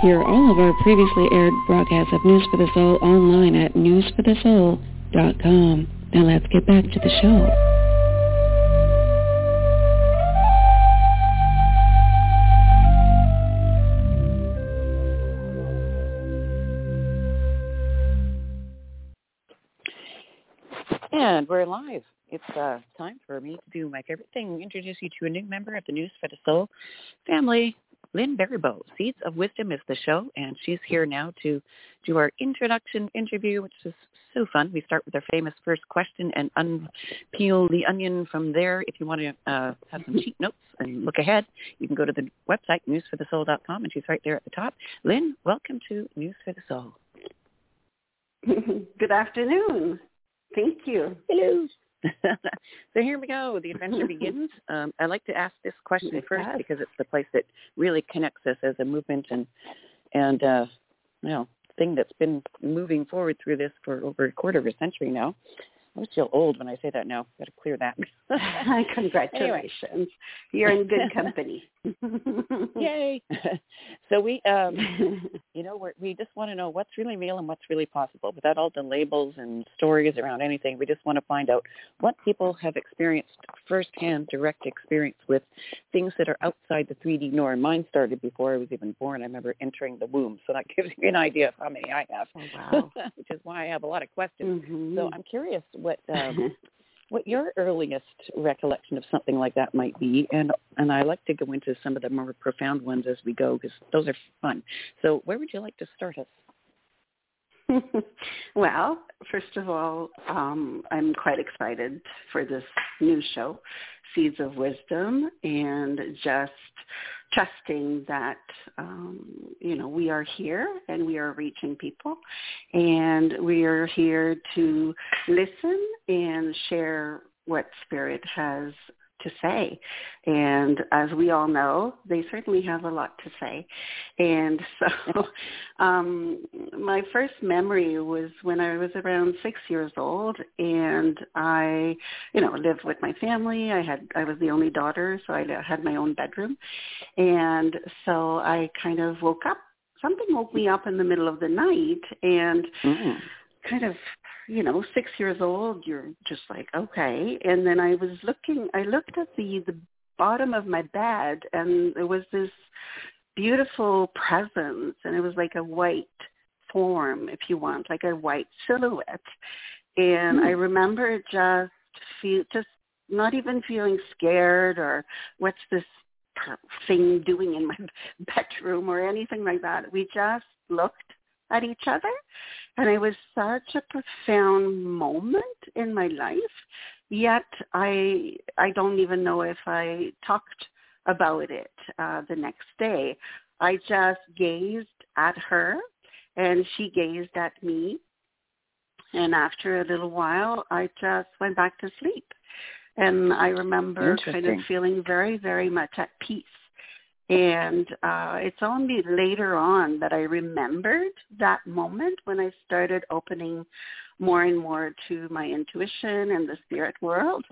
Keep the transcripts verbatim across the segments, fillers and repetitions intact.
Hear all of our previously aired broadcasts of News for the Soul online at news for the soul dot com. Now let's get back to the show. And we're live. It's uh, time for me to do my favorite thing, introduce you to a new member of the News for the Soul family. Lynn Baribeau, Seeds of Wisdom is the show, and she's here now to do our introduction interview, which is so fun. We start with our famous first question and unpeel the onion from there. If you want to uh, have some cheat notes and look ahead, you can go to the website, news for the soul dot com, and she's right there at the top. Lynn, welcome to News for the Soul. Good afternoon. Thank you. Hello. So here we go. The adventure begins. Um, I like to ask this question first because it's the place that really connects us as a movement and, and uh, you know, thing that's been moving forward through this for over a quarter of a century now. I always feel old when I say that now. Got to clear that. Congratulations. Anyway. You're in good company. Yay. So we, um, you know, we're, we just want to know what's really real and what's really possible without all the labels and stories around anything. We just want to find out what people have experienced firsthand, direct experience with things that are outside the three D norm. Mine started before I was even born. I remember entering the womb. So that gives you an idea of how many I have, oh, wow. which is why I have a lot of questions. Mm-hmm. So I'm curious what um, what your earliest recollection of something like that might be, and and I like to go into some of the more profound ones as we go because those are fun. So where would you like to start us? Well, first of all, um, I'm quite excited for this new show, Seeds of Wisdom, and just trusting that, um, you know, we are here and we are reaching people, and we are here to listen and share what Spirit has to say. And as we all know, they certainly have a lot to say. And so um, my first memory was when I was around six years old, and I, you know, lived with my family. I had, I was the only daughter, so I had my own bedroom. And so I kind of woke up. Something woke me up in the middle of the night, and mm. kind of, you know, six years old, you're just like, okay. And then I was looking, I looked at the, the bottom of my bed, and there was this beautiful presence, and it was like a white form, if you want, like a white silhouette. And mm. I remember just feel, just not even feeling scared or what's this thing doing in my bedroom or anything like that. We just looked at each other, and it was such a profound moment in my life. Yet I I don't even know if I talked about it uh, the next day. I just gazed at her, and she gazed at me. And after a little while, I just went back to sleep. And I remember kind of feeling very, very much at peace. And uh, it's only later on that I remembered that moment when I started opening more and more to my intuition and the spirit world.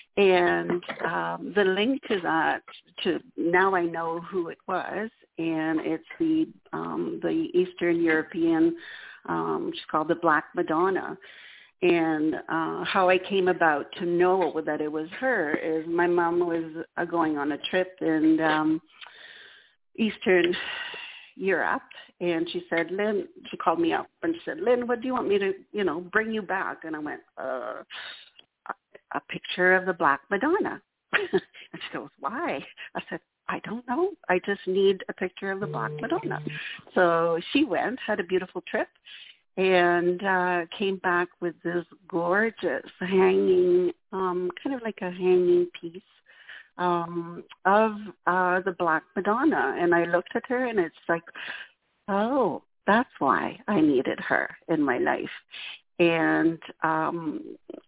And um, the link to that, to now I know who it was, and it's the um, the Eastern European, um, she's called the Black Madonna. And uh, how I came about to know that it was her is my mom was uh, going on a trip in um, Eastern Europe, and she said, Lynn, she called me up and she said, Lynn, what do you want me to, you know, bring you back? And I went, uh, a, a picture of the Black Madonna. And she goes, why? I said, I don't know. I just need a picture of the Black Madonna. So she went, had a beautiful trip, and uh, came back with this gorgeous hanging, um, kind of like a hanging piece um, of uh, the Black Madonna. And I looked at her, and it's like, oh, that's why I needed her in my life. And um,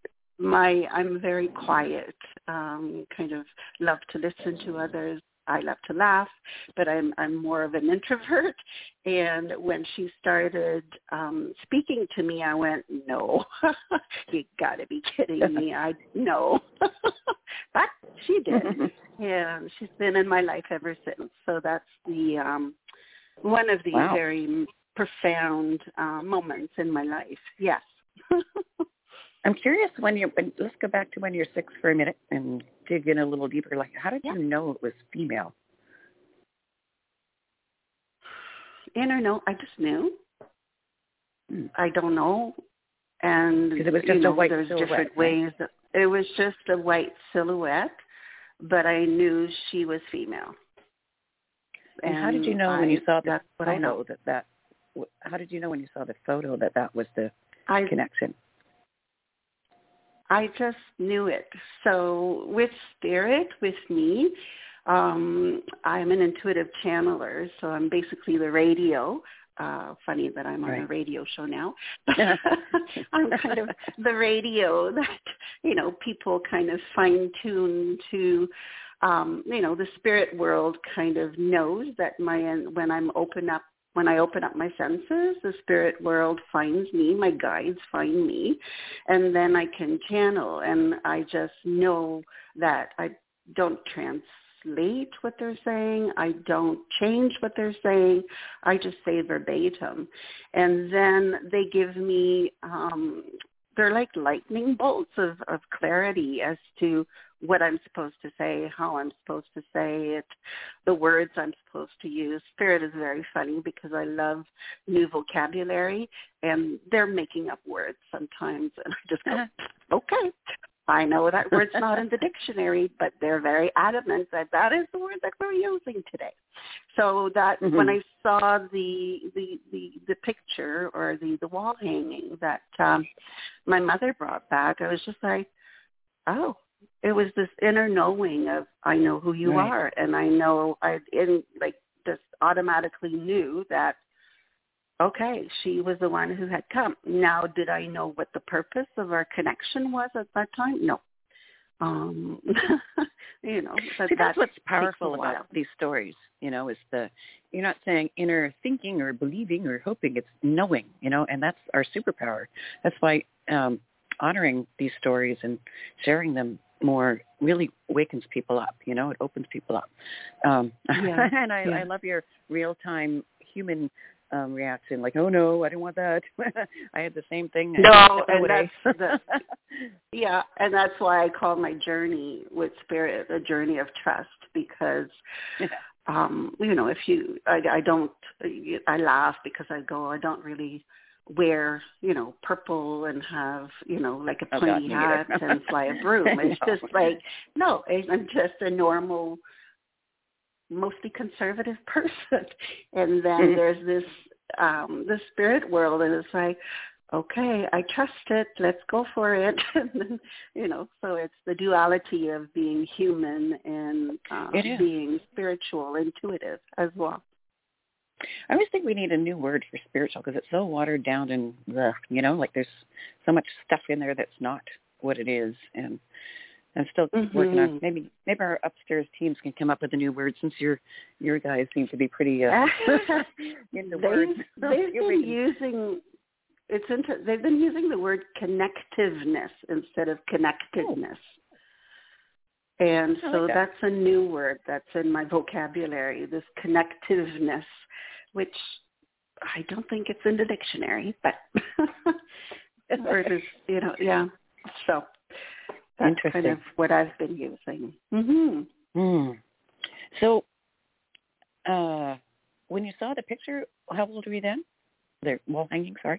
my I'm very quiet, um, kind of love to listen to others. I love to laugh, but I'm I'm more of an introvert. And when she started um, speaking to me, I went, no, you got to be kidding me. I no, but she did, and she's been in my life ever since. So that's the um, one of the wow. very profound uh, moments in my life. Yes. I'm curious when you, let's go back to when you're six for a minute and dig in a little deeper. Like, how did yeah. you know it was female? In or no, I just knew. Hmm. I don't know. And because it was just you know, a white there's silhouette, different right? ways. That, it was just a white silhouette, but I knew she was female. And, and how did you know I, when you saw the photo that that? How did you know when you saw the photo that that was the I, connection? I just knew it. So with spirit, with me, um, I'm an intuitive channeler, so I'm basically the radio. Uh, funny that I'm on right. a radio show now. I'm kind of the radio that, you know, people kind of fine-tune to, um, you know, the spirit world kind of knows that my when I'm open up, when I open up my senses, the spirit world finds me, my guides find me, and then I can channel, and I just know that I don't translate what they're saying. I don't change what they're saying. I just say verbatim. And then they give me, um, they're like lightning bolts of, of clarity as to what I'm supposed to say, how I'm supposed to say it, the words I'm supposed to use. Spirit is very funny because I love new vocabulary, and they're making up words sometimes, and I just go, okay. I know that word's not in the dictionary, but they're very adamant that that is the word that we're using today. So that mm-hmm. when I saw the, the the the picture or the, the wall hanging that um, my mother brought back, I was just like, oh, it was this inner knowing of I know who you right. are, and I know I in like just automatically knew that. Okay, she was the one who had come. Now, did I know what the purpose of our connection was at that time? No. Um, you know, but See, that that's what's powerful about these stories, you know, is the, you're not saying inner thinking or believing or hoping, it's knowing, you know, and that's our superpower. That's why um, honoring these stories and sharing them more really wakens people up, you know, it opens people up. Um, yeah. and I, yeah. I love your real-time human Um, reaction, like, oh no, I didn't want that. I had the same thing. No, and that's the, yeah, and that's why I call my journey with spirit a journey of trust, because, yeah. um, you know, if you, I, I don't, I laugh because I go, I don't really wear, you know, purple and have, you know, like a pointy oh, hat and fly a broom. It's no. just like, no, I'm just a normal, mostly conservative person. And then mm-hmm. there's this, um, the spirit world, and it's like, okay, I trust it, let's go for it. And then, you know, so it's the duality of being human and uh, being spiritual, intuitive as well. I always think we need a new word for spiritual because it's so watered down and, uh, you know, like there's so much stuff in there that's not what it is. And I'm still mm-hmm. working on maybe maybe our upstairs teams can come up with a new word since your your guys seem to be pretty uh, into they, words. They've been using it's into, they've been using the word connectiveness instead of connectedness. Oh. And so like that. That's a new word that's in my vocabulary, this connectiveness, which I don't think it's in the dictionary, but or it is, you know, yeah. So that's kind of what I've been using. Mm-hmm. Mm. So uh, when you saw the picture, how old were you then? The wall hanging, sorry.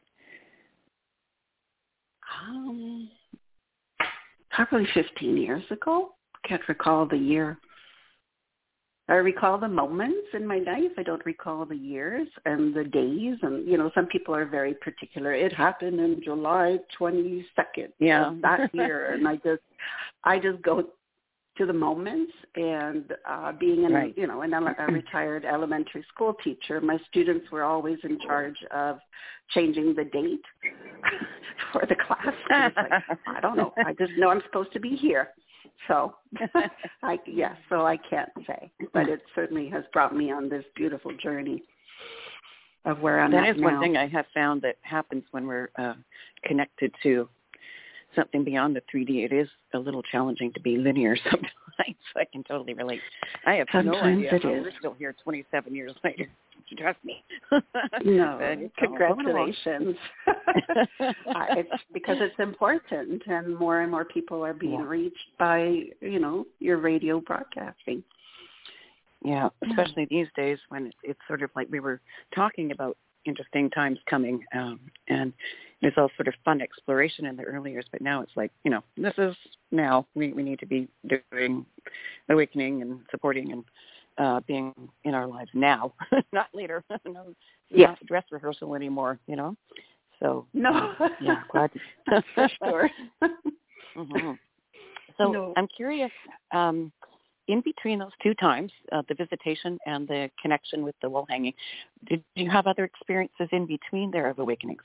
Um, probably fifteen years ago. Can't recall the year. I recall the moments in my life. I don't recall the years and the days. And, you know, some people are very particular. It happened in July twenty-second yeah. of that year. And I just, I just go to the moments. And uh, being, an, right. you know, an, a retired elementary school teacher, my students were always in charge of changing the date for the class. I was like, I don't know. I just know I'm supposed to be here. So, I yes, yeah, so I can't say, but it certainly has brought me on this beautiful journey of where I'm that at is now. One thing I have found that happens when we're uh, connected to something beyond the three D, it is a little challenging to be linear sometimes. I can totally relate. I have Sometimes no idea it how is. we're still here twenty-seven years later. Trust me. No, it's congratulations. uh, it's because it's important, and more and more people are being yeah. reached by, you know, your radio broadcasting. Yeah, especially these days when it's, it's sort of like we were talking about interesting times coming, um, and it's all sort of fun exploration in the early years, but now it's like, you know, this is now. We, we need to be doing awakening and supporting and uh, being in our lives now, not later. No, Yeah. not dress rehearsal anymore, you know. So, no. uh, yeah, glad. For sure. mm-hmm. So no. I'm curious, um, in between those two times, uh, the visitation and the connection with the wall hanging, did you have other experiences in between there of awakenings?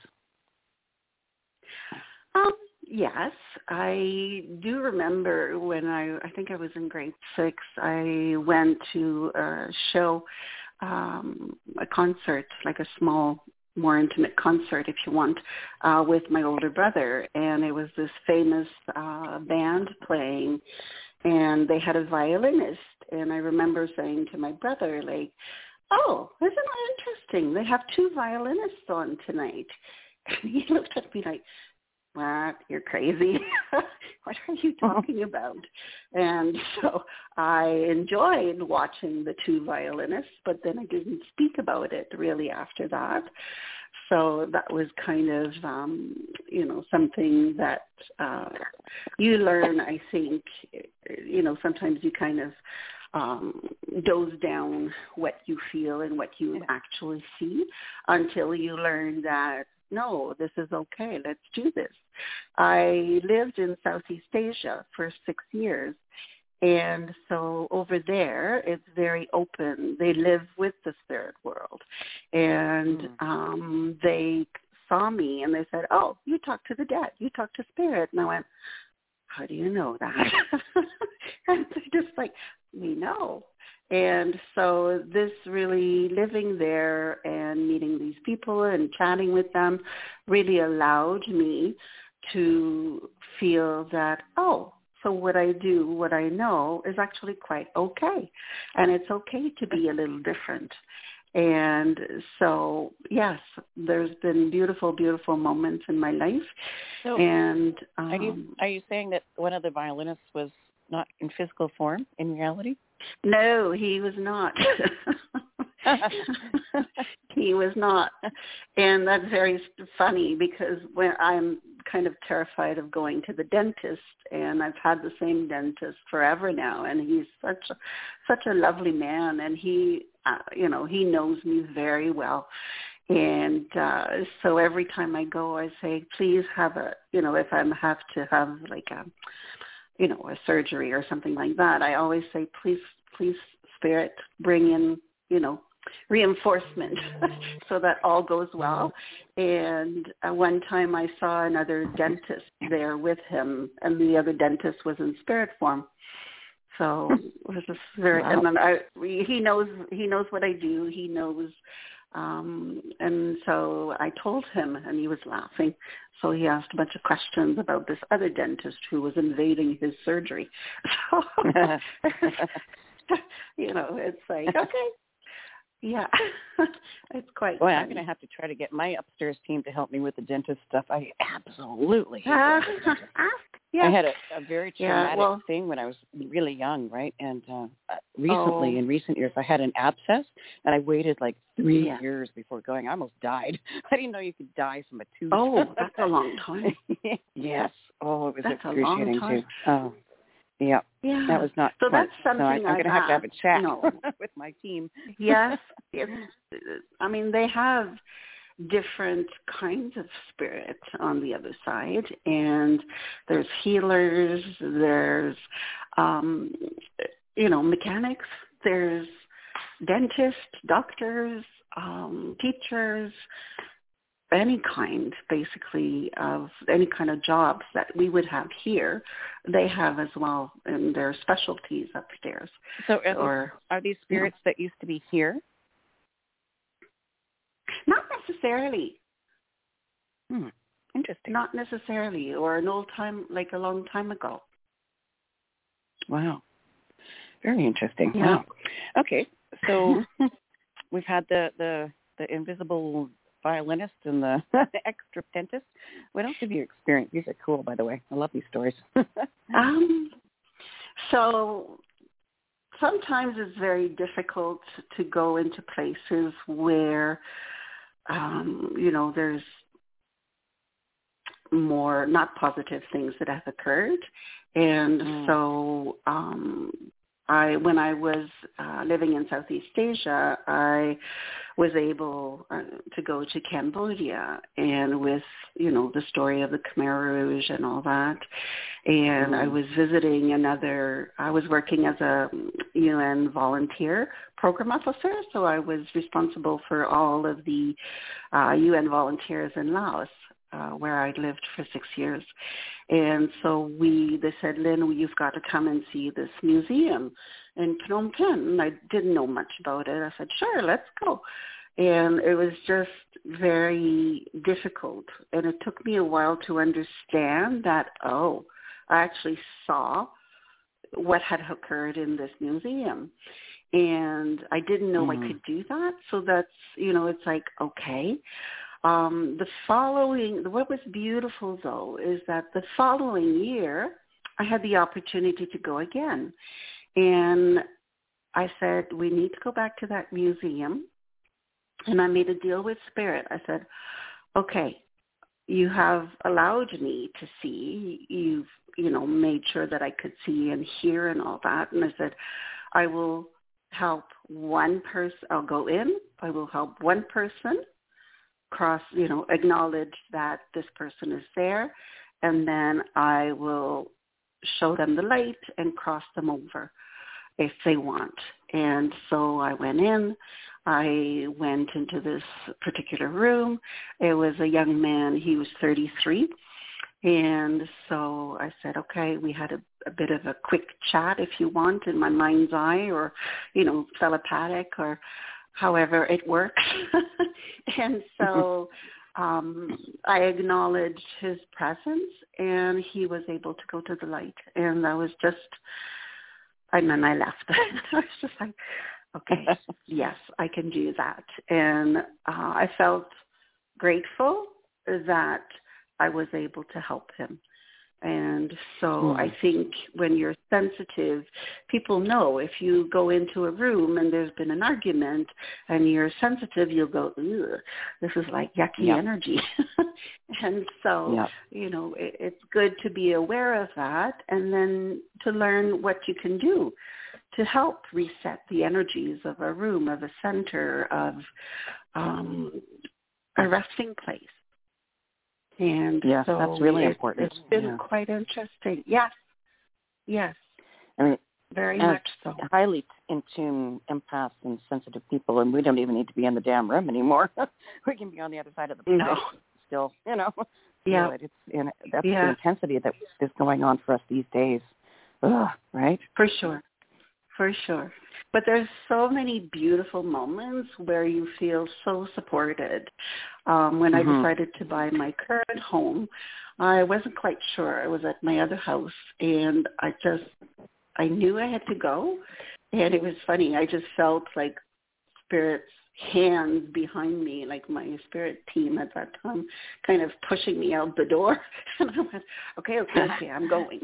Um, yes, I do remember when I, I think I was in grade six, I went to a show, um, a concert, like a small, more intimate concert, if you want, uh, with my older brother. And it was this famous uh, band playing, and they had a violinist. And I remember saying to my brother, like, oh, isn't that interesting? They have two violinists on tonight. And he looked at me like, what? You're crazy. What are you talking about? And so I enjoyed watching the two violinists, but then I didn't speak about it really after that. So that was kind of, um, you know, something that uh, you learn, I think, you know, sometimes you kind of um, doze down what you feel and what you actually see until you learn that, no, this is okay. Let's do this. I lived in Southeast Asia for six years. And so over there, it's very open. They live with the spirit world. And mm. um, they saw me and they said, oh, you talk to the dead. You talk to spirit. And I went, how do you know that? And they're just like, we know. And so this really living there and meeting these people and chatting with them really allowed me to feel that, oh, so what I do, what I know is actually quite okay. And it's okay to be a little different. And so, yes, there's been beautiful, beautiful moments in my life. So and um, are you are you saying that one of the violinists was not in physical form in reality? No, he was not. He was not. And that's very funny because when I'm kind of terrified of going to the dentist, and I've had the same dentist forever now, and he's such a, such a lovely man, and he, uh, you know, he knows me very well. And uh, so every time I go, I say, please have a, you know, if I have to have like a, you know, a surgery or something like that, I always say, please, please, Spirit, bring in, you know, reinforcement so that all goes well. And uh, one time I saw another dentist there with him, and the other dentist was in spirit form. So it was just very, wow. And then I, he knows, he knows what I do. He knows. Um, and so I told him, and he was laughing. So he asked a bunch of questions about this other dentist who was invading his surgery. So, you know, it's like, okay. Yeah, it's quite Boy, funny. I'm going to have to try to get my upstairs team to help me with the dentist stuff. I absolutely hate uh, uh, yeah. I had a, a very traumatic yeah, well, thing when I was really young, right? And uh, recently, oh. in recent years, I had an abscess, and I waited like three yeah. years before going. I almost died. I didn't know you could die from a tooth. Oh, that's a long time. Yes. Oh, it was that's excruciating, a long time. too. Oh. Yeah, yeah. that was not so smart. that's something so I, I'm going to have to have a chat no. with my team. Yes, it's, I mean they have different kinds of spirits on the other side, and there's healers, there's um, you know mechanics, there's dentists, doctors, um, teachers. Any kind, basically, of any kind of jobs that we would have here, they have as well in their specialties upstairs. So are, or, these, are these spirits you know, that used to be here? Not necessarily. Hmm. Interesting. Not necessarily, or an old time, like a long time ago. Wow. Very interesting. Yeah. Wow. Okay. So we've had the, the, the invisible violinist and the extra dentist. What else have you experienced? These are cool, by the way. I love these stories. um, so sometimes it's very difficult to go into places where, um, you know, there's more not positive things that have occurred. And mm. so um, I, when I was uh, living in Southeast Asia, I was able uh, to go to Cambodia, and with, you know, the story of the Khmer Rouge and all that. And mm. I was visiting another, I was working as a U N volunteer program officer, so I was responsible for all of the uh, U N volunteers in Laos. Uh, where I lived for six years. And so we, they said, Lynn, you've got to come and see this museum in Phnom Penh. And I didn't know much about it. I said, sure, let's go. And it was just very difficult. And it took me a while to understand that, oh, I actually saw what had occurred in this museum. And I didn't know mm. I could do that. So that's, you know, it's like, okay. Um, the following, what was beautiful, though, is that the following year, I had the opportunity to go again. And I said, we need to go back to that museum. And I made a deal with Spirit. I said, okay, you have allowed me to see. You've, you know, made sure that I could see and hear and all that. And I said, I will help one person. I'll go in. I will help one person cross, you know, acknowledge that this person is there, and then I will show them the light and cross them over if they want. And so I went in. I went into this particular room. It was a young man. He was thirty-three. And so I said, okay, we had a, a bit of a quick chat, if you want, in my mind's eye, or, you know, telepathic, or however it works. And so um, I acknowledged his presence, and he was able to go to the light. And that was just, and then I left. I was just like, okay, yes, I can do that. And uh, I felt grateful that I was able to help him. And so mm. I think when you're sensitive, people know if you go into a room and there's been an argument and you're sensitive, you'll go, ugh, this is like yucky yep. energy. And so, yep. you know, it, it's good to be aware of that, and then to learn what you can do to help reset the energies of a room, of a center, of um, a resting place. And yes, so that's really it, important. It's been yeah. quite interesting. Yes, yes, I mean, very much so. Highly in tune empaths and sensitive people, and we don't even need to be in the damn room anymore. We can be on the other side of the planet no. still, you know. Yeah, it. It's in, that's yeah. the intensity that is going on for us these days. Ugh, right? For sure, for sure. But there's so many beautiful moments where you feel so supported. Um, when mm-hmm. I decided to buy my current home, I wasn't quite sure. I was at my other house, and I just, I knew I had to go. And it was funny. I just felt like Spirit's hands behind me, like my spirit team at that time, kind of pushing me out the door. And I went, okay, okay, okay, I'm going.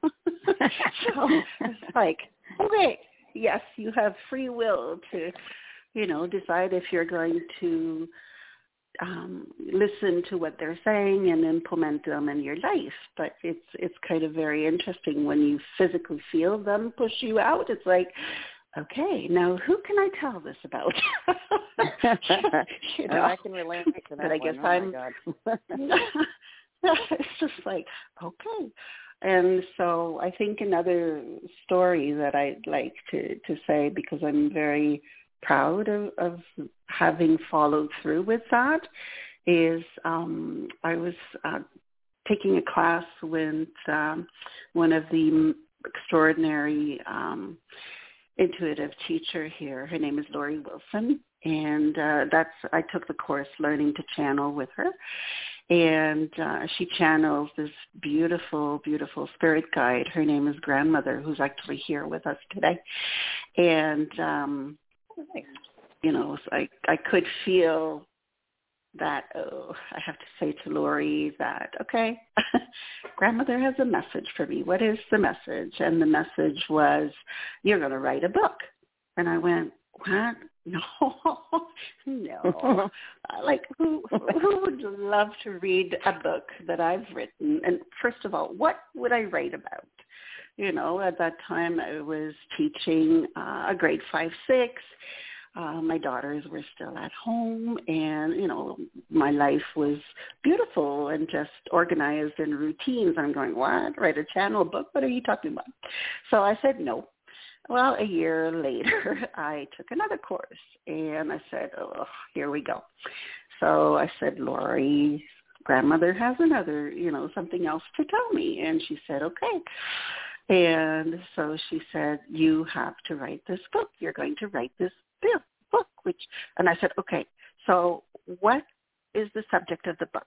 So it's like, okay. Yes, you have free will to, you know, decide if you're going to um, listen to what they're saying and implement them in your life. But it's it's kind of very interesting when you physically feel them push you out. It's like, okay, now who can I tell this about? You know? I can relate to that. But I guess one. I'm. Oh it's just like, okay. And so I think another story that I'd like to, to say, because I'm very proud of, of having followed through with that, is um, I was uh, taking a class with um, one of the extraordinary um, intuitive teacher here. Her name is Lori Wilson. And uh, that's I took the course Learning to Channel with her. And uh, she channels this beautiful, beautiful spirit guide. Her name is Grandmother, who's actually here with us today. And, um, you know, I, I could feel that, oh, I have to say to Lori that, okay, Grandmother has a message for me. What is the message? And the message was, you're going to write a book. And I went, what? No, no. Like, who who would love to read a book that I've written? And first of all, what would I write about? You know, at that time I was teaching uh, a grade five, six. Uh, my daughters were still at home, and, you know, my life was beautiful and just organized in routines. I'm going, what? Write a channel book? What are you talking about? So I said no. Well, a year later, I took another course, and I said, oh, here we go. So I said, Lori, Grandmother has another, you know, something else to tell me. And she said, okay. And so she said, you have to write this book. You're going to write this book, which, and I said, okay, so what is the subject of the book?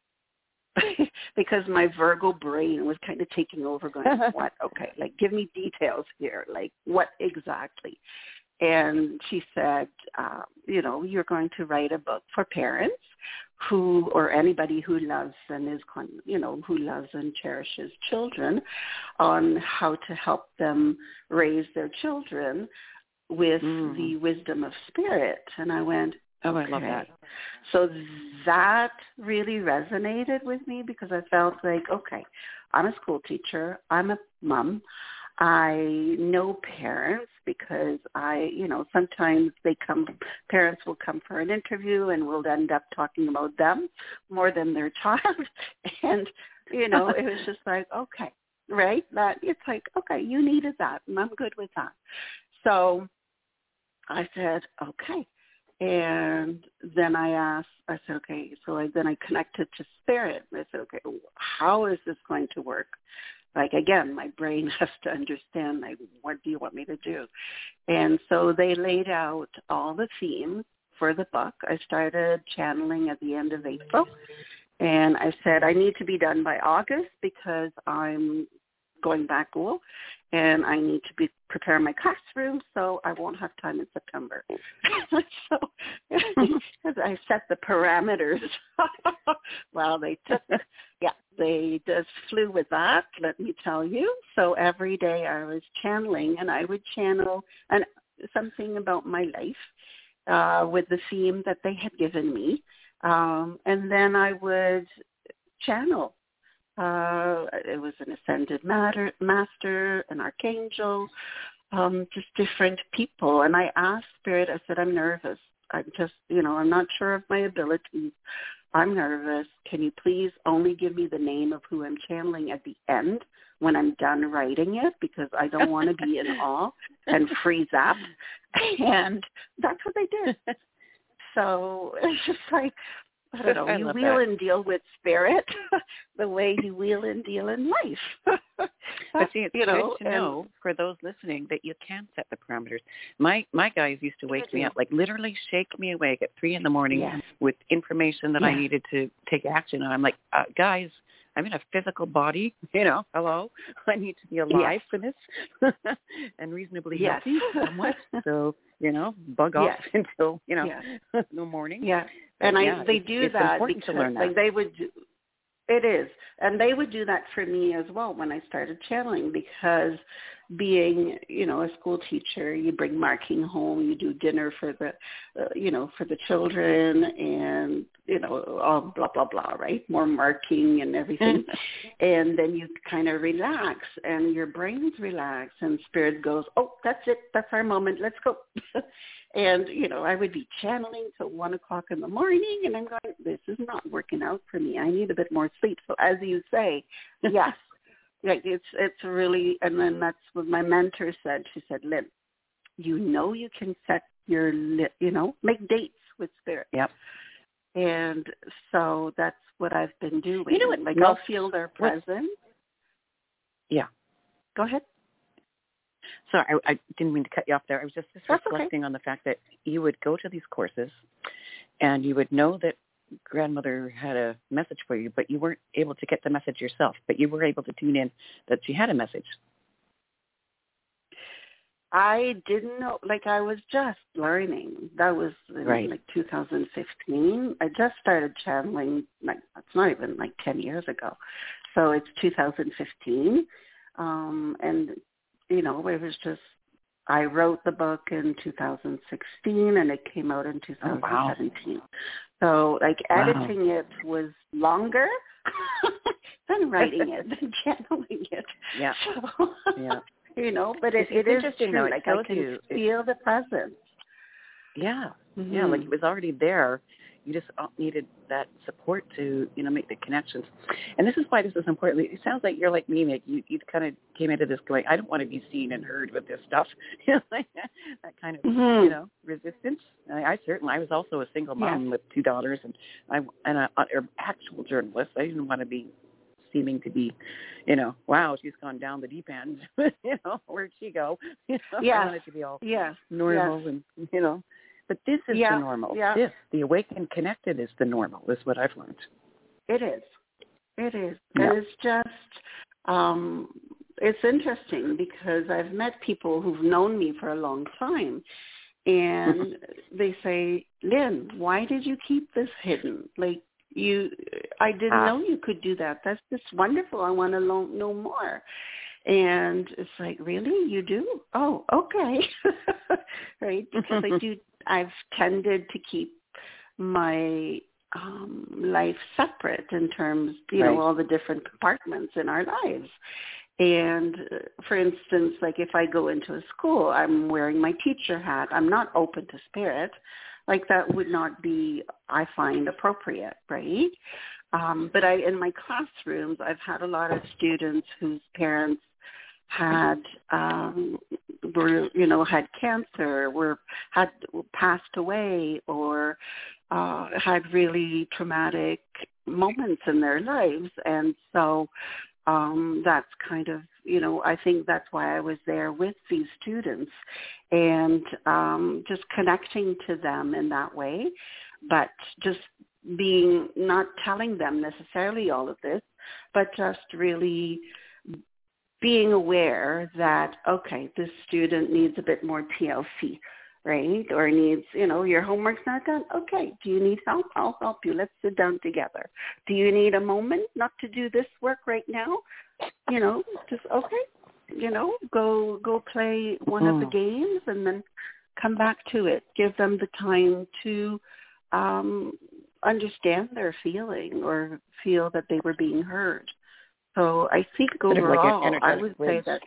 Because my Virgo brain was kind of taking over, going, what? Okay, like, give me details here. Like, what exactly? And she said, uh, you know, you're going to write a book for parents who, or anybody who loves and is, you know, who loves and cherishes children, on how to help them raise their children with mm. the wisdom of spirit. And I went, oh, okay. I love that. So that really resonated with me, because I felt like, okay, I'm a school teacher. I'm a mom. I know parents because I, you know, sometimes they come, parents will come for an interview and we'll end up talking about them more than their child. And, you know, it was just like, okay, right? That it's like, okay, you needed that, and I'm good with that. So I said, okay. And then I asked, I said, okay, so I, then I connected to spirit. I said, okay, how is this going to work? Like, again, my brain has to understand, like, what do you want me to do? And so they laid out all the themes for the book. I started channeling at the end of April. And I said, I need to be done by August because I'm going back school, and I need to be prepare my classroom, so I won't have time in September. So I set the parameters. Well, they took, yeah, they just flew with that, let me tell you. So every day I was channeling, and I would channel an, something about my life uh, with the theme that they had given me, um, and then I would channel. Uh, it was an ascended matter, master, an archangel, um, just different people. And I asked Spirit, I said, I'm nervous. I'm just, you know, I'm not sure of my abilities. I'm nervous. Can you please only give me the name of who I'm channeling at the end when I'm done writing it? Because I don't want to be in awe and freeze up. And that's what they did. So it's just like, I don't know, I you love wheel that. and deal with spirit the way you wheel and deal in life. But see, it's you know, good to know for those listening that you can set the parameters. My my guys used to wake me up, like literally shake me awake at three in the morning yes. with information that yes. I needed to take action. And I'm like, uh, guys, I'm in a physical body, you know, hello, I need to be alive yes. for this and reasonably yes. healthy somewhat. So, you know, bug off yes. until, you know, yes. no morning. Yeah. And but, I, yeah, they it's, do it's that important because to learn that. like they would do, it is. And they would do that for me as well when I started channeling, because being, you know, a school teacher, you bring marking home, you do dinner for the, uh, you know, for the children and, you know, all blah, blah, blah, right? More marking and everything. And then you kind of relax and your brains relax and spirit goes, oh, that's it. That's our moment. Let's go. And, you know, I would be channeling till one o'clock in the morning, and I'm going, this is not working out for me. I need a bit more sleep. So as you say, yes, like it's it's really, and then that's what my mentor said. She said, Lynn, you know you can set your, you know, make dates with spirit. Yep. And so that's what I've been doing. You know what? Like most, I'll feel their presence. Yeah. Go ahead. Sorry, I, I didn't mean to cut you off there. I was just, just That's reflecting okay. on the fact that you would go to these courses and you would know that grandmother had a message for you, but you weren't able to get the message yourself, but you were able to tune in that she had a message. I didn't know, like I was just learning. That was in right. like two thousand fifteen. I just started channeling, like it's not even like ten years ago. So it's two thousand fifteen. Um, and, you know, it was just, I wrote the book in two thousand sixteen and it came out in two thousand seventeen. Oh, wow. So like editing wow. it was longer than writing it, than channeling it. Yeah. So, yeah. You know, but it, it's it is interesting, true. though. Like I can you, feel the presence. Yeah, mm-hmm. yeah, like it was already there. You just needed that support to, you know, make the connections. And this is why this is important. It sounds like you're like me, Nick. You you kind of came into this going, I don't want to be seen and heard with this stuff. You know, like that kind of, mm-hmm. you know, resistance. I, I certainly, I was also a single mom yeah. with two daughters, and I and an actual journalist. I didn't want to be seeming to be, you know, wow, she's gone down the deep end. You know, where'd she go? You know, yeah. I wanted to be all yeah. normal yeah. and, you know, but this is yeah. the normal. Yeah. This, the awakened connected is the normal, is what I've learned. It is. It is. Yeah. And it's just, um, it's interesting because I've met people who've known me for a long time, and they say, Lynn, why did you keep this hidden? Like, You, I didn't ah. know you could do that. That's just wonderful. I want to lo- know more. And it's like, really? You do? Oh, okay. Right? Because I do, I've tended to keep my um, life separate in terms, you right. know, all the different compartments in our lives. And uh, for instance, like if I go into a school, I'm wearing my teacher hat. I'm not open to spirit. Like that would not be, I find, appropriate, right? Um, but I, in my classrooms, I've had a lot of students whose parents had, um, were, you know, had cancer, were had passed away, or uh, had really traumatic moments in their lives, and so um, that's kind of, you know, I think that's why I was there with these students, and um, just connecting to them in that way, but just being, not telling them necessarily all of this, but just really being aware that, okay, this student needs a bit more T L C, right? Or needs, you know, your homework's not done. Okay, do you need help? I'll help you. Let's sit down together. Do you need a moment not to do this work right now? You know, just, okay, you know, go go play one mm. of the games and then come back to it. Give them the time to um, understand their feeling or feel that they were being heard. So I think overall, like I would say that,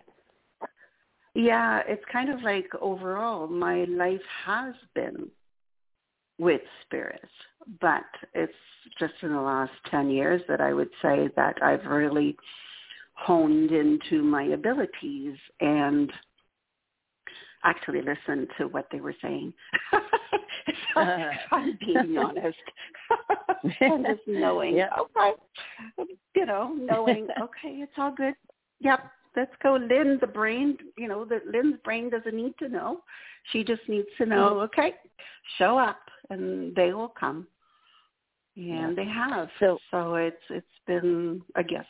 yeah, it's kind of like overall, my life has been with spirit, but it's just in the last ten years that I would say that I've really honed into my abilities and actually listened to what they were saying. So, I'm being honest. And just knowing, yeah. okay, you know, knowing, okay, it's all good. Yep, let's go. Lynn, the brain, you know, the Lynn's brain doesn't need to know. She just needs to know, okay, show up and they will come. And yeah. they have. So, so it's it's been a gift.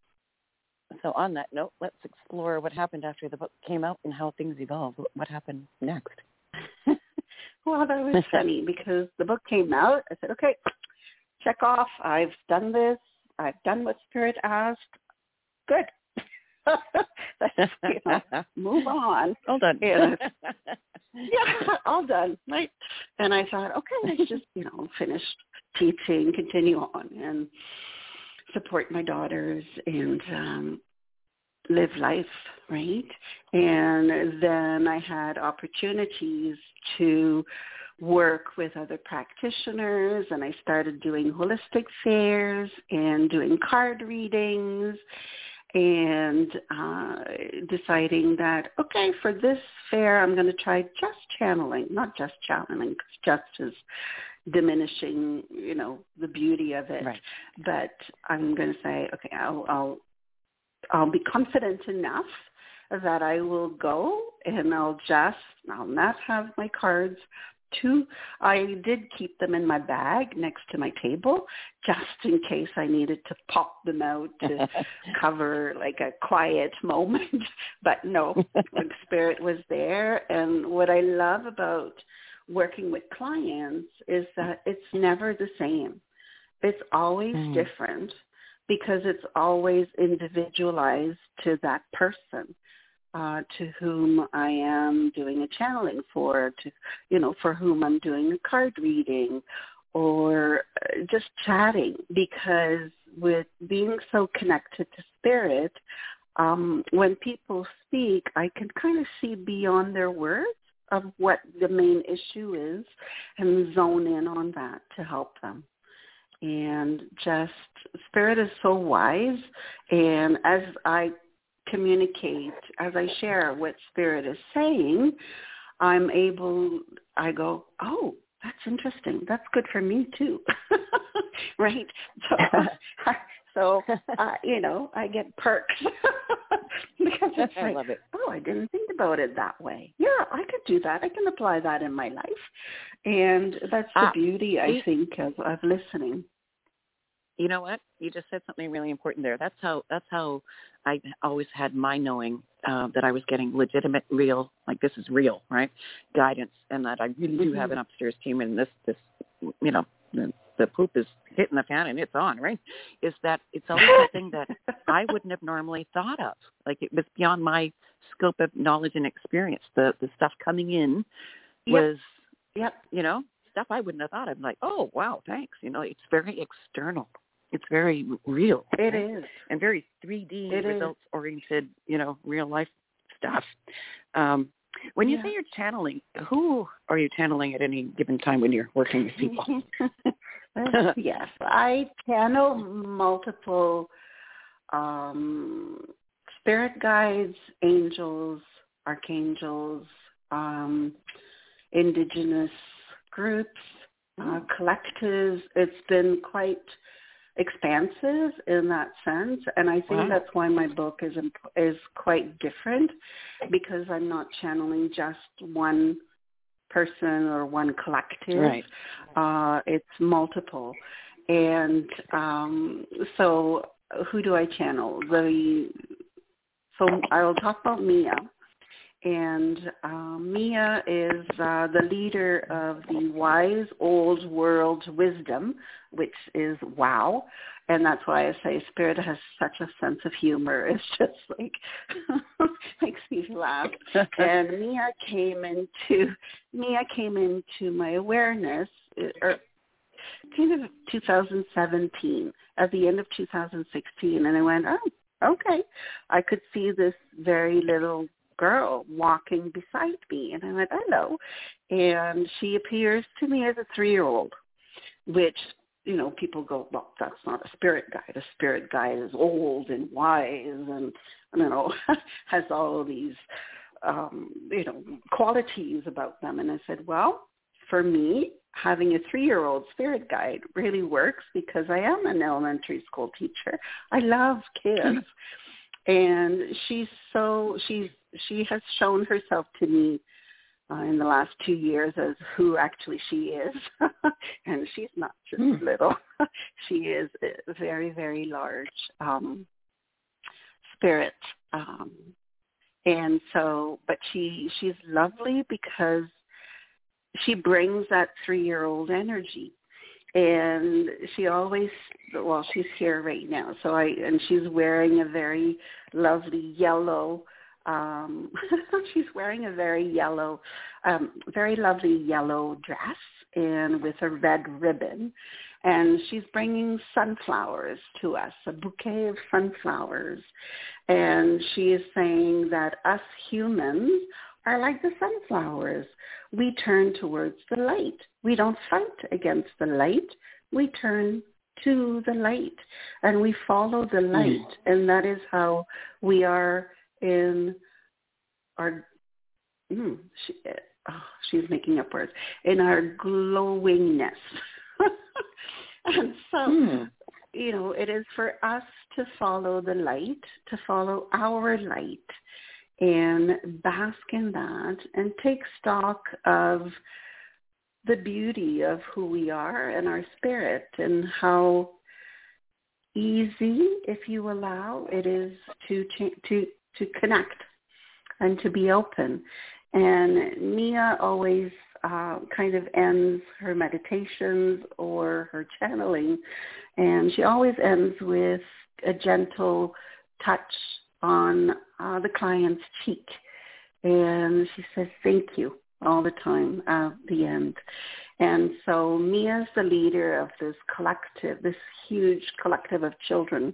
So on that note, let's explore what happened after the book came out and how things evolved. What happened next? Well, that was funny because the book came out. I said, okay, check off. I've done this. I've done what Spirit asked. Good. Let's, you know, move on. All done. Yeah, yeah, all done. Right. And I thought, okay, let's just, you know, finish teaching, continue on, and support my daughters and um, live life, right? And then I had opportunities to work with other practitioners, and I started doing holistic fairs and doing card readings and uh, deciding that, okay, for this fair, I'm going to try just channeling, not just channeling, because just is diminishing, you know, the beauty of it. Right. But I'm going to say, okay, I'll, I'll, I'll be confident enough that I will go and I'll just, I'll not have my cards, two, I did keep them in my bag next to my table just in case I needed to pop them out to cover like a quiet moment. But no, the Spirit was there. And what I love about working with clients is that it's never the same. It's always mm. different because it's always individualized to that person. Uh, to whom I am doing a channeling for, to, you know, for whom I'm doing a card reading or just chatting, because with being so connected to Spirit, um, when people speak, I can kind of see beyond their words of what the main issue is and zone in on that to help them. And just Spirit is so wise, and as I communicate, as I share what Spirit is saying, I'm able, I go, oh, that's interesting. That's good for me too. Right? So, so uh, you know, I get perks because it's like, I love it. Oh, I didn't think about it that way. Yeah, I could do that. I can apply that in my life. And that's the ah, beauty, I think, of, of listening. You know what? You just said something really important there. That's how that's how I always had my knowing uh, that I was getting legitimate, real, like this is real, right? Guidance, and that I really do mm-hmm. have an upstairs team, and this, this, you know, the, the poop is hitting the fan and it's on, right? Is that it's always something that I wouldn't have normally thought of. Like it was beyond my scope of knowledge and experience. The the stuff coming in was, yep. you know, stuff I wouldn't have thought of. I'm like, oh, wow, thanks. You know, it's very external. It's very real. It right? is. And very three D it results-oriented, you know, real-life stuff. Um, when you yeah. say you're channeling, who are you channeling at any given time when you're working with people? Yes, I channel multiple um, spirit guides, angels, archangels, um, indigenous groups, uh, collectives. It's been quite expansive in that sense, and I think wow. that's why my book is is quite different, because I'm not channeling just one person or one collective. Right. Uh, it's multiple, and um, so who do I channel? The so I'll talk about Mia. And uh, Mia is uh, the leader of the Wise Old World Wisdom, which is wow. And that's why I say Spirit has such a sense of humor. It's just like, makes me laugh. And Mia came into, Mia came into my awareness, or kind of two thousand seventeen, at the end of two thousand sixteen. And I went, oh, okay. I could see this very little girl walking beside me, and I went, hello. And she appears to me as a three-year-old, which, you know, people go, well, that's not a spirit guide. A spirit guide is old and wise and, you know, has all of these, um, you know, qualities about them. And I said, well, for me, having a three-year-old spirit guide really works, because I am an elementary school teacher. I love kids. And she's so, she's, she has shown herself to me uh, in the last two years as who actually she is. And she's not just mm. little. She is a very, very large um, spirit. Um, and so, but she, she's lovely because she brings that three-year-old energy. And she always, well, she's here right now. So I, and she's wearing a very lovely yellow, um, she's wearing a very yellow, um, very lovely yellow dress, and with a red ribbon. And she's bringing sunflowers to us, a bouquet of sunflowers. And she is saying that us humans are like the sunflowers. We turn towards the light. We don't fight against the light. We turn to the light, and we follow the light. Mm. And that is how we are in our, mm, she, oh, she's making up words, in our glowingness. And so, mm. you know, it is for us to follow the light, to follow our light, and bask in that and take stock of the beauty of who we are and our spirit, and how easy, if you allow, it is to cha- to to connect and to be open. And Mia always uh, kind of ends her meditations or her channeling, and she always ends with a gentle touch on uh, the client's cheek. And she says, thank you, all the time at the end. And so Mia's the leader of this collective, this huge collective of children.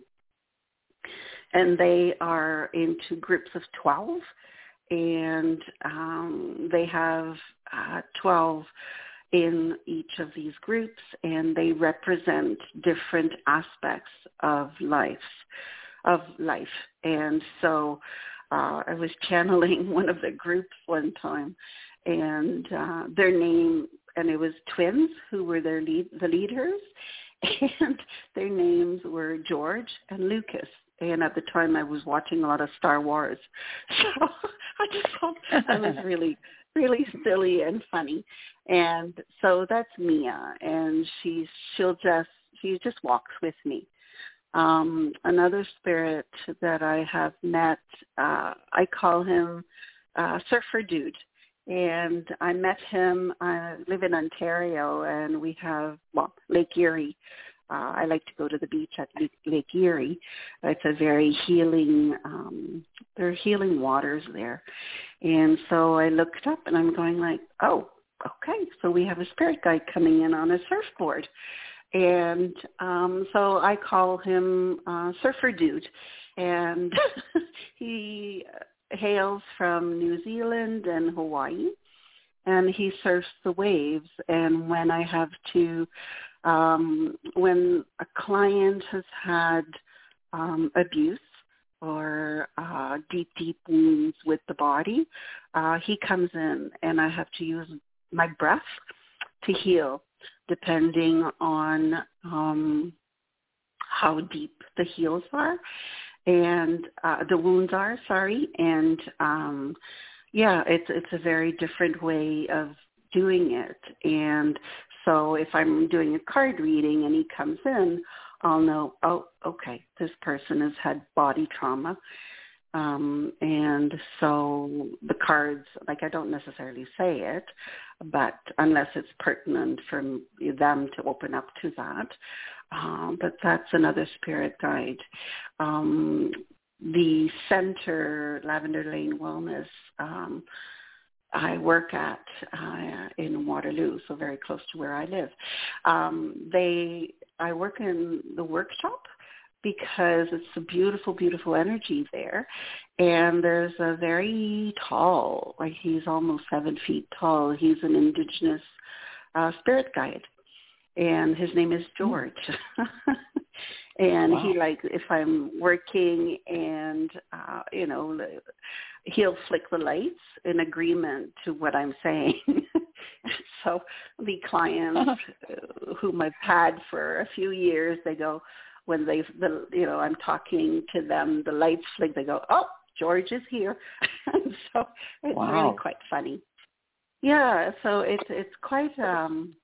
And they are into groups of twelve. And um, they have uh, twelve in each of these groups, and they represent different aspects of life, of life. And so uh, I was channeling one of the groups one time, and uh, their name, and it was twins who were their lead, the leaders, and their names were George and Lucas. And at the time, I was watching a lot of Star Wars, so I just thought that was really, really silly and funny. And so that's Mia, and she's she'll just she just walks with me. Um, another spirit that I have met, uh, I call him uh, Surfer Dude. And I met him, I live in Ontario, and we have, well, Lake Erie. Uh, I like to go to the beach at Lake, Lake Erie. It's a very healing, um, there are healing waters there. And so I looked up and I'm going like, oh, okay, so we have a spirit guide coming in on a surfboard. And um, so I call him uh, Surfer Dude. And he hails from New Zealand and Hawaii. And he surfs the waves. And when I have to Um, when a client has had um, abuse or uh, deep, deep wounds with the body, uh, he comes in and I have to use my breath to heal, depending on um, how deep the heals are and uh, the wounds are, sorry. And um, yeah, it's it's a very different way of doing it. And so if I'm doing a card reading and he comes in, I'll know, oh, okay, this person has had body trauma. Um, and so the cards, like I don't necessarily say it, but unless it's pertinent for them to open up to that. Um, but that's another spirit guide. Um, the center, Lavender Lane Wellness, um, I work at uh, in Waterloo, so very close to where I live. Um, they, I work in the workshop because it's a beautiful, beautiful energy there. And there's a very tall, like he's almost seven feet tall. He's an indigenous uh, spirit guide, and his name is George. And wow. He, like, if I'm working and, uh, you know, he'll flick the lights in agreement to what I'm saying. So the clients uh-huh. whom I've had for a few years, they go, when they, the, you know, I'm talking to them, the lights flick, they go, oh, George is here. And so it's wow. really quite funny. Yeah, so it's it's quite, um,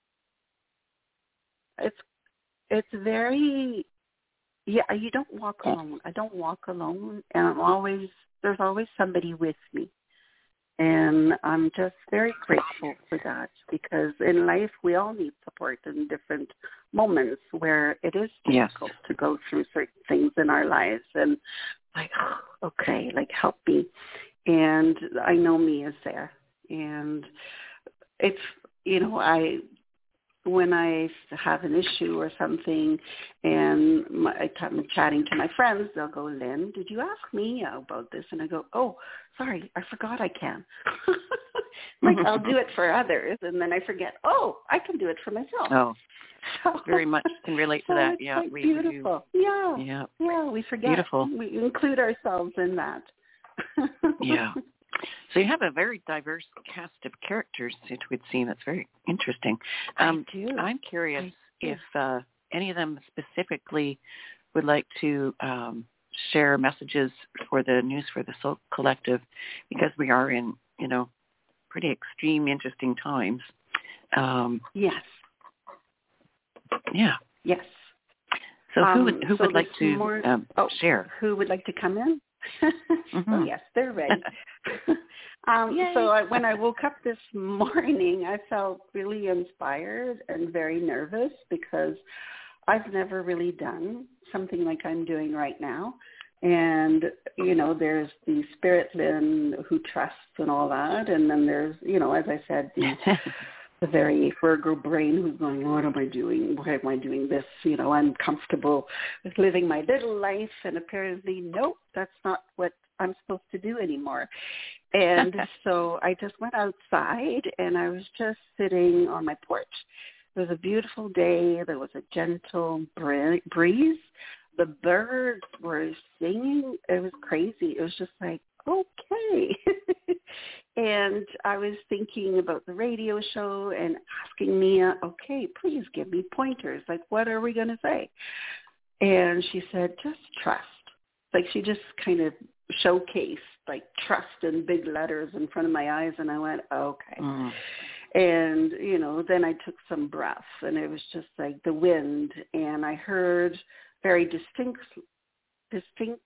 it's it's very, yeah, you don't walk alone. I don't walk alone, and I'm always, there's always somebody with me. And I'm just very grateful for that, because in life we all need support in different moments where it is difficult yes. to go through certain things in our lives. And like, oh, okay, like help me. And I know me is there. And it's, you know, I, when I have an issue or something and my, I'm chatting to my friends, they'll go, Lynn, did you ask me about this? And I go, oh, sorry, I forgot I can. Like I'll do it for others, and then I forget, oh, I can do it for myself. Oh, so, very much can relate to so that. It's Yeah, like we beautiful. do. Yeah, yeah, yeah, we forget. Beautiful. We include ourselves in that. Yeah. So you have a very diverse cast of characters, it would seem. That's very interesting. Um, I do. I'm curious do. if uh, any of them specifically would like to um, share messages for the News for the Soul Collective, because we are in, you know, pretty extreme, interesting times. Um, yes. Yeah. Yes. So who would, um, who so would like to more, um, oh, share? Who would like to come in? Mm-hmm. Oh, yes, they're ready. um, so I, when I woke up this morning, I felt really inspired and very nervous because I've never really done something like I'm doing right now. And, you know, there's the spirit Lynn who trusts and all that. And then there's, you know, as I said, the the very Virgo brain who's going, what am I doing? Why am I doing this? You know, I'm comfortable with living my little life. And apparently, nope, that's not what I'm supposed to do anymore. And so I just went outside and I was just sitting on my porch. It was a beautiful day. There was a gentle breeze. The birds were singing. It was crazy. It was just like, okay. And I was thinking about the radio show and asking Mia, okay, please give me pointers. Like, what are we going to say? And she said, just trust. Like, she just kind of showcased, like, trust in big letters in front of my eyes. And I went, okay. Mm. And, you know, then I took some breaths, and it was just like the wind. And I heard very distinct, distinctly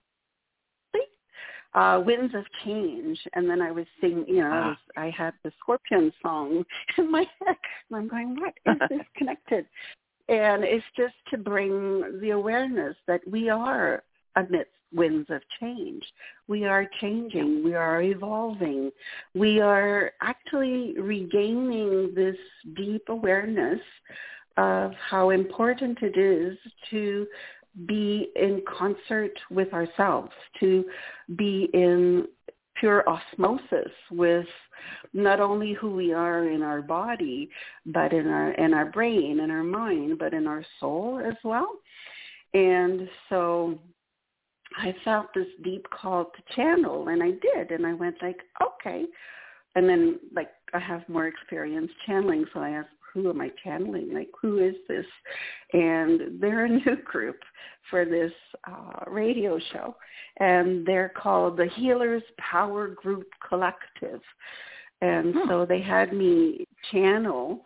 uh, winds of change. And then I was singing, you know, I, was, I had the Scorpion song in my head. And I'm going, what is this connected? And it's just to bring the awareness that we are amidst winds of change. We are changing. We are evolving. We are actually regaining this deep awareness of how important it is to be in concert with ourselves, to be in pure osmosis with not only who we are in our body, but in our in our brain, in our mind, but in our soul as well. And so I felt this deep call to channel, and I did, and I went like, okay. And then, like, I have more experience channeling, so I asked, who am I channeling? Like, who is this? And they're a new group for this uh, radio show, and they're called the Healers Power Group Collective. And hmm. so they had me channel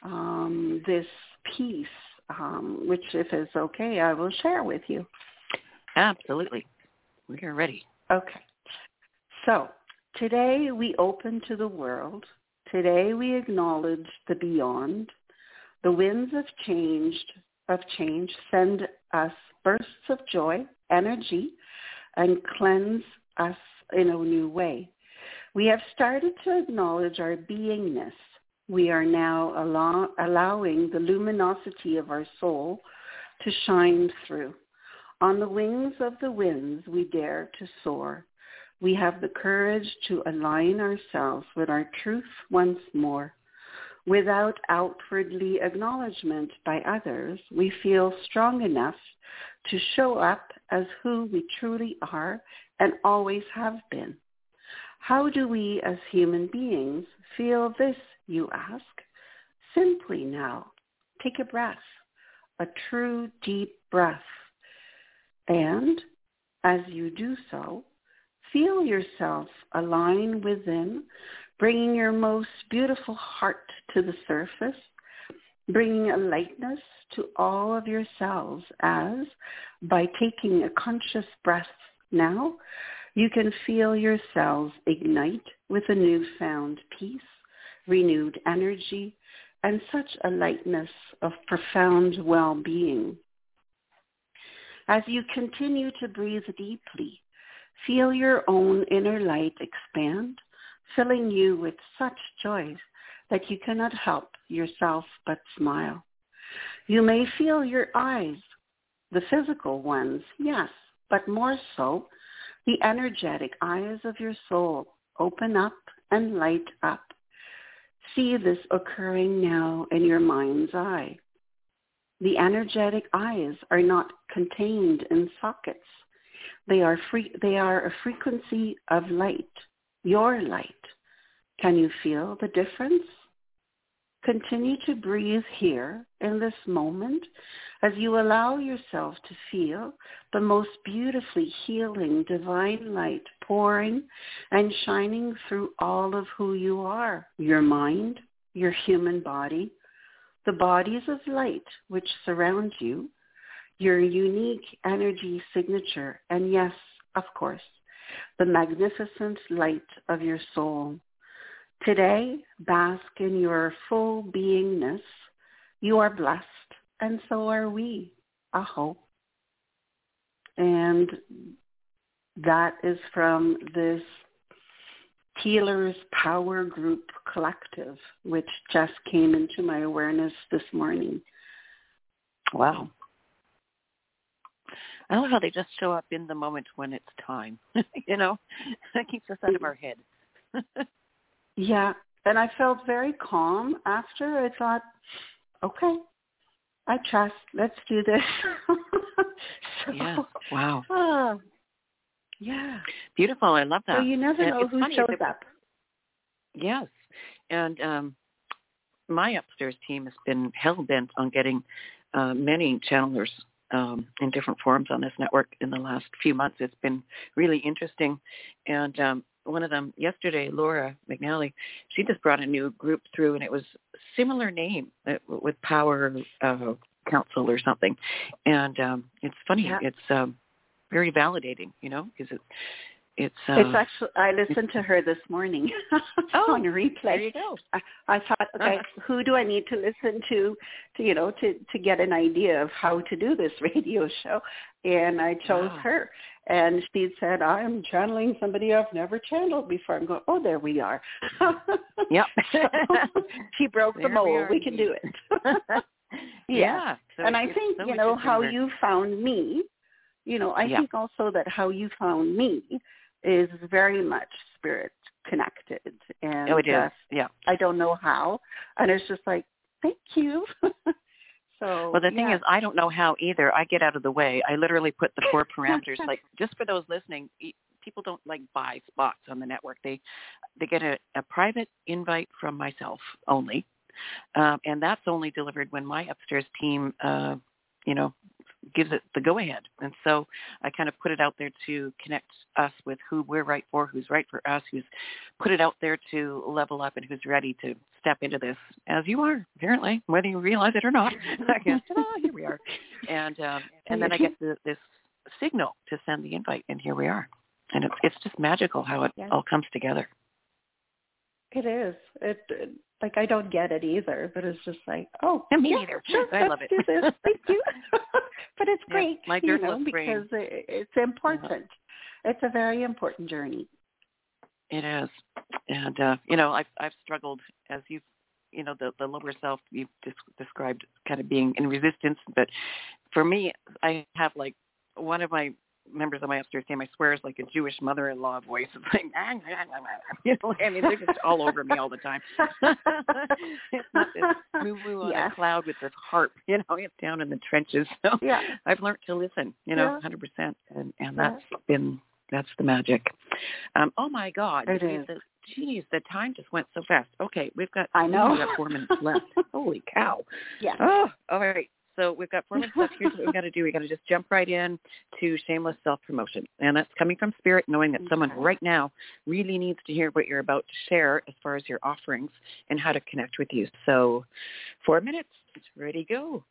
um, this piece, um, which, if it's okay, I will share with you. Absolutely. We are ready. Okay. So today we open to the world. Today we acknowledge the beyond. The winds of change, of change send us bursts of joy, energy, and cleanse us in a new way. We have started to acknowledge our beingness. We are now allow, allowing the luminosity of our soul to shine through. On the wings of the winds, we dare to soar. We have the courage to align ourselves with our truth once more. Without outwardly acknowledgement by others, we feel strong enough to show up as who we truly are and always have been. How do we as human beings feel this, you ask? Simply now, take a breath, a true deep breath. And as you do so, feel yourself align within, bringing your most beautiful heart to the surface, bringing a lightness to all of your cells as, by taking a conscious breath now, you can feel your cells ignite with a newfound peace, renewed energy, and such a lightness of profound well-being. As you continue to breathe deeply, feel your own inner light expand, filling you with such joy that you cannot help yourself but smile. You may feel your eyes, the physical ones, yes, but more so, the energetic eyes of your soul open up and light up. See this occurring now in your mind's eye. The energetic eyes are not contained in sockets. They are free, they are a frequency of light, your light. Can you feel the difference? Continue to breathe here in this moment as you allow yourself to feel the most beautifully healing divine light pouring and shining through all of who you are, your mind, your human body, the bodies of light which surround you, your unique energy signature, and yes, of course, the magnificent light of your soul. Today, bask in your full beingness. You are blessed, and so are we. Aho. And that is from this Healers Power Group Collective, which just came into my awareness this morning. Wow. I love how they just show up in the moment when it's time. You know, that keeps us out of our head. Yeah, and I felt very calm after. I thought, okay, I trust. Let's do this. So, yeah. Wow. Uh, yeah. Beautiful. I love that. So you never and know who funny, shows it, up. Yes. And um, my upstairs team has been hell-bent on getting uh, many channelers um, in different forms on this network in the last few months. It's been really interesting. And um, one of them yesterday, Laura McNally, she just brought a new group through, and it was similar name uh, with Power uh, Council or something. And um, it's funny. Yeah. It's um, very validating, you know, because it, it's... Uh, it's actually, I listened to her this morning oh, on a replay. There you go. I, I thought, okay, who do I need to listen to, to you know, to, to get an idea of how to do this radio show? And I chose wow. her. And she said, I am channeling somebody I've never channeled before. I'm going, oh, there we are. Yep. So she broke there the mold. We, we can do it. yeah. yeah. So and I think, so you know, how you found me, you know, I yeah. think also that how you found me is very much spirit connected. And oh, it is. uh, Yeah. I don't know how. And it's just like, thank you. So, well, the thing yeah. is, I don't know how either. I get out of the way. I literally put the four parameters, like just for those listening, people don't like buy spots on the network. They they get a, a private invite from myself only. Um, and that's only delivered when my upstairs team, uh, you know, gives it the go-ahead. And so I kind of put it out there to connect us with who we're right for, who's right for us, who's put it out there to level up, and who's ready to step into this, as you are, apparently, whether you realize it or not. I guess, ta-da, here we are. And um, and then I get the, this signal to send the invite, and here we are. And it's, it's just magical how it yes. all comes together. It is. It, it like I don't get it either, but it's just like, oh, me yeah, neither. Sure, I let's love it. do this. Thank you. But it's yeah, great, my you know, journalist because brain. it, it's important. Yeah. It's a very important journey. It is, and uh, you know, I've I've struggled, as you've, you know, the the lower self you've just described, kind of being in resistance. But for me, I have like one of my members of my upstairs team, I swear, is like a Jewish mother-in-law voice. It's like, you know, I mean, they're just all over me all the time. It's not this moo-moo on yes. a cloud with this harp, you know, it's down in the trenches. So yeah. I've learned to listen, you know, yeah. one hundred percent, and and that's yeah. been that's the magic. Um, oh my God, it is. The, geez, the time just went so fast. Okay, we've got I know we've got four minutes left. Holy cow! Yeah. Oh, all right. So we've got four minutes left. Here's what we've got to do. We've got to just jump right in to shameless self-promotion. And that's coming from Spirit, knowing that okay. someone right now really needs to hear what you're about to share as far as your offerings and how to connect with you. So four minutes. Ready, go.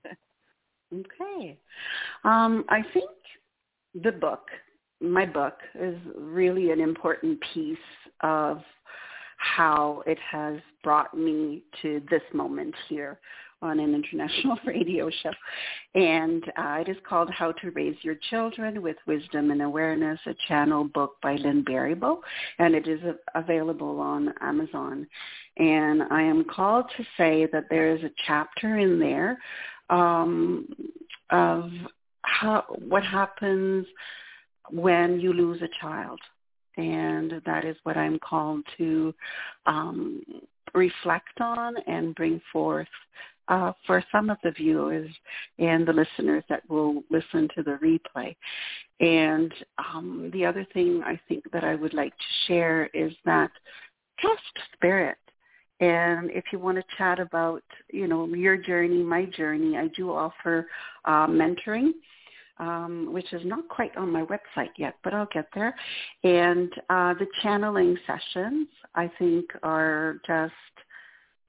Okay. Um, I think the book, my book, is really an important piece of how it has brought me to this moment here on an international radio show. And uh, it is called How to Raise Your Children with Wisdom and Awareness, a channel book by Lynn Baribeau, and it is a- available on Amazon. And I am called to say that there is a chapter in there um, of how what happens when you lose a child. And that is what I'm called to um, reflect on and bring forth uh, for some of the viewers and the listeners that will listen to the replay. And um, the other thing I think that I would like to share is that trust spirit. And if you want to chat about, you know, your journey, my journey, I do offer uh, mentoring. Um, which is not quite on my website yet, but I'll get there. And uh, the channeling sessions, I think, are just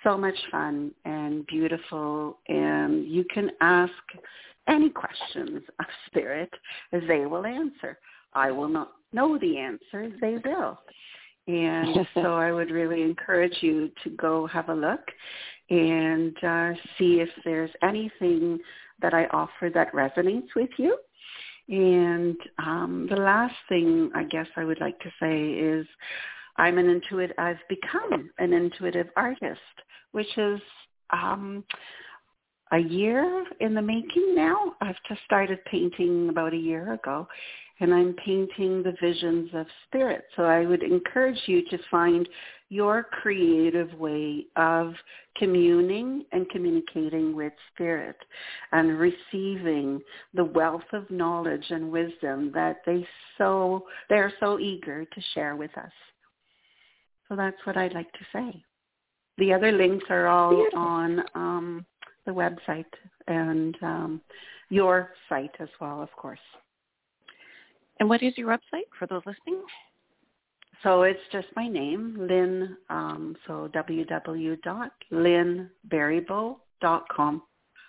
so much fun and beautiful, and you can ask any questions of Spirit, they will answer. I will not know the answers, they will. And so I would really encourage you to go have a look and uh, see if there's anything that I offer that resonates with you. And um, the last thing I guess I would like to say is I'm an intuitive, I've become an intuitive artist, which is um, a year in the making now. I've just started painting about a year ago, and I'm painting the visions of Spirit. So I would encourage you to find your creative way of communing and communicating with Spirit and receiving the wealth of knowledge and wisdom that they so they're so eager to share with us. So that's what I'd like to say. The other links are all Beautiful. on um, the website and um, your site as well, of course. And what is your website for those listening? So it's just my name, Lynn, um, so w w w dot lynn berrybo dot com.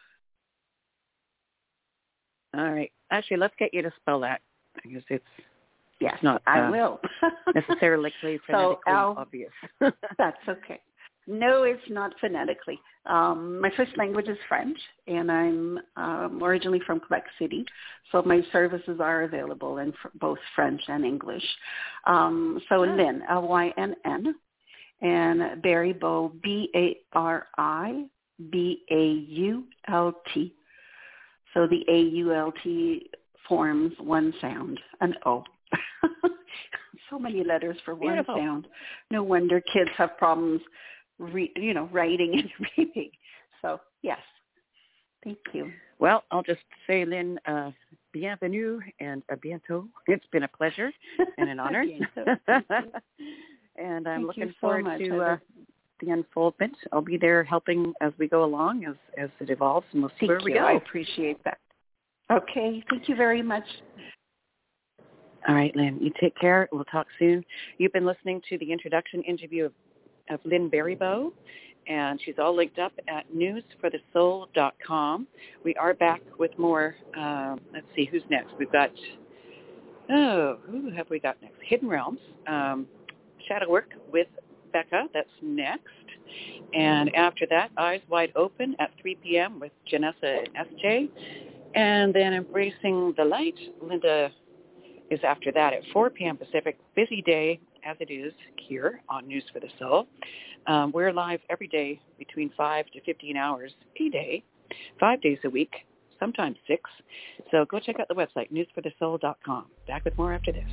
All right. Actually, let's get you to spell that because it's, yes, it's not I uh, will. necessarily phonetically so obvious. That's okay. No, it's not phonetically. Um, my first language is French, and I'm um, originally from Quebec City, so my services are available in fr- both French and English. Um, so oh. Lynn, L Y N N, and Berrybo, B A R I B A U L T. So the A U L T forms one sound, an O. So many letters for one Beautiful. sound. No wonder kids have problems Re, you know, writing and reading. So, yes. Thank you. Well, I'll just say, Lynn, uh, bienvenue and à bientôt. It's been a pleasure and an honor. And I'm Thank looking so forward much. to uh, the unfoldment. I'll be there helping as we go along, as, as it evolves, and we'll see Thank where you. we go. I appreciate that. Okay. Thank you very much. All right, Lynn. You take care. We'll talk soon. You've been listening to the introduction interview of of Lynn Berrybo, and she's all linked up at news for the soul dot com. We are back with more, uh, let's see, who's next? We've got, oh, who have we got next? Hidden Realms, um, Shadow Work with Becca, that's next. And after that, Eyes Wide Open at three p.m. with Janessa and S J. And then Embracing the Light, Linda is after that at four p.m. Pacific. Busy day as it is here on News for the Soul. Um, we're live every day between five to fifteen hours a day, five days a week, sometimes six. So go check out the website, news for the soul dot com. Back with more after this.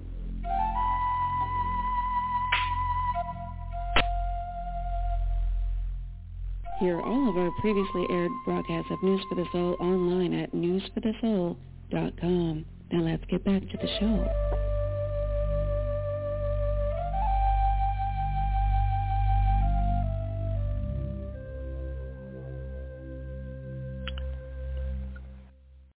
Hear all of our previously aired broadcasts of News for the Soul online at news for the soul dot com. Now let's get back to the show.